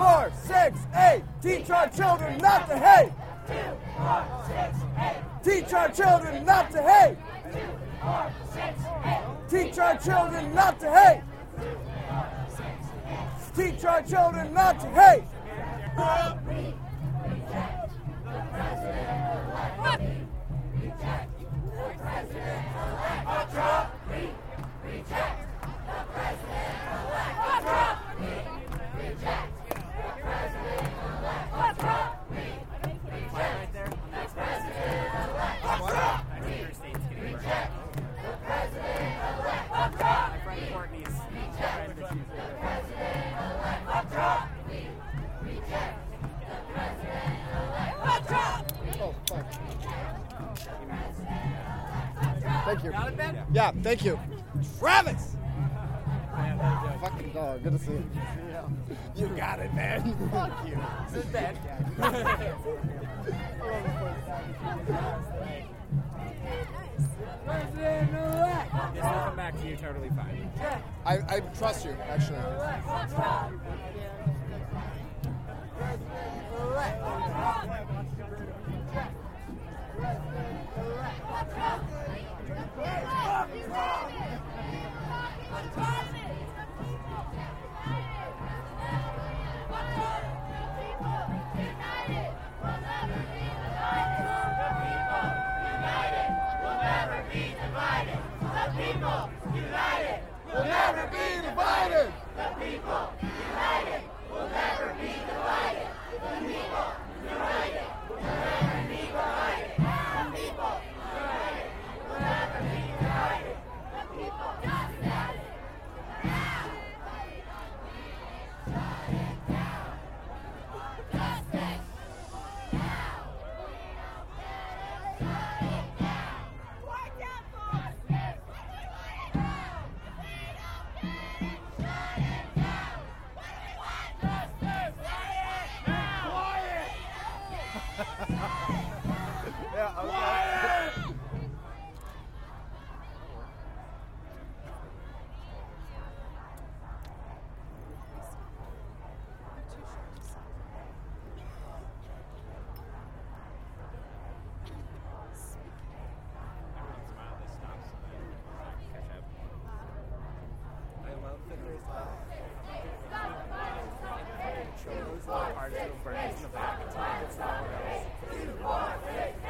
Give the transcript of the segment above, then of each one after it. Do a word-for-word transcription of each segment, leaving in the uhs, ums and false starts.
four, six, eight. Teach our children not to hate. Two, four, six, eight. Teach our children not to hate. Two, four, six, eight. Teach our children not to hate. Two, four, six, eight. Teach our children not to hate. We reject the president-elect. We reject the president-elect. Trump. We reject the president-elect. Trump. We reject the president-elect. Trump. We reject the president-elect. Trump. We reject the president-elect. Trump. My friend Courtney's friend that she's The president-elect. Trump. We reject the president-elect. Trump. Oh, fuck. Thank you. Got it, Ben? Yeah, thank you. Travis! Yeah. Fucking dog. Good to see you. You got it, man. Fuck you. This is Ben. President-elect. This will come back to you totally fine. I, I trust you, actually. We'll never be divided. The people united will never be divided. The people united will never be divided. The people united will never be divided. The people united. Shut it down. Justice. Now. Shut it down. Watch out for justice. Yeah, okay. Quiet! I love that there's like shows the parts of burns in the back of time. It's not else.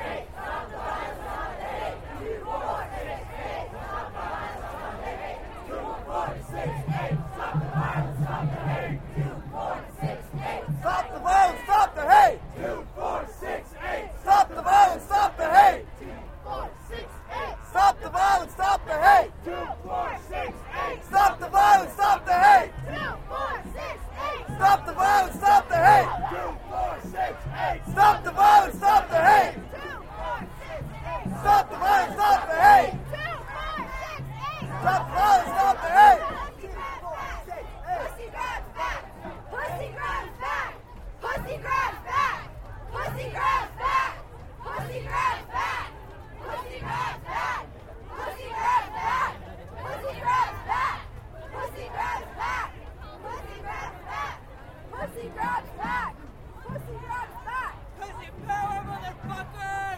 Stop the violence, stop the hate. Two, four, six, eight. Stop the violence, stop the hate. Two, four, six, eight. Stop the violence, stop the hate. Two, four, six, eight. Stop the violence, stop the hate. Two, four, six, eight. Stop the violence, stop the hate. Two, four, six, eight. Stop the violence, stop the hate. Two, four, six, eight. Stop the violence, stop the hate. Two, four, six, eight. Stop the violence, stop the hate. Pussy grabs back. Pussy grabs back. Pussy grabs back. Pussy grabs back. Pussy grabs back. Pussy grabs back. Pussy grabs back. Pussy grabs back. Pussy grabs back. Pussy grabs back. Pussy grabs back. Pussy grabs back. Pussy power, motherfuckers!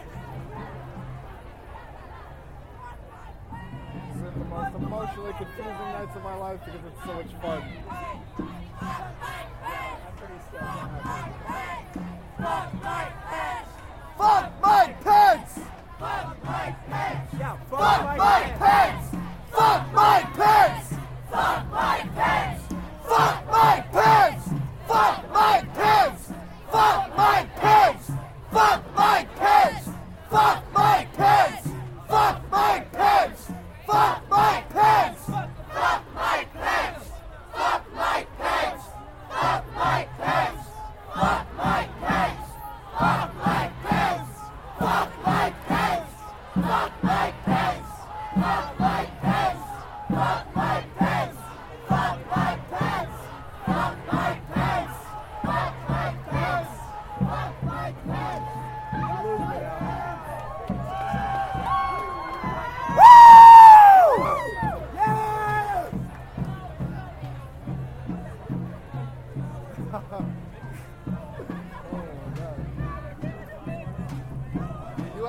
This is the most emotionally confusing nights of my life because it's so much fun. Fuck Mike Pence! Yeah, fuck Fuck Mike Pence! Fuck Mike Pence! Fuck Mike Pence. Fuck Mike Pence! Fuck Mike Pence! Fuck Mike Pence! Fuck Mike Pence! Fuck Mike Pence! Fuck Mike Pence! Fuck Mike Pence! Fuck Mike Pence. Fuck Mike Pence. Fuck Mike Pence. Fuck Mike Pence. Fuck Mike Pence. Fuck Mike Pence. Fuck Mike Pence. Fuck Mike Pence. Fuck Mike Pence. Fuck Mike Pence. Fuck Mike Pence. Fuck Mike Pence. Fuck Mike Pence. Yeah!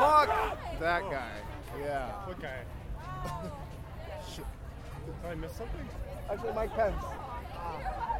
Fuck that guy. Yeah. What guy? Shit. Did I miss something? Actually, Mike Pence.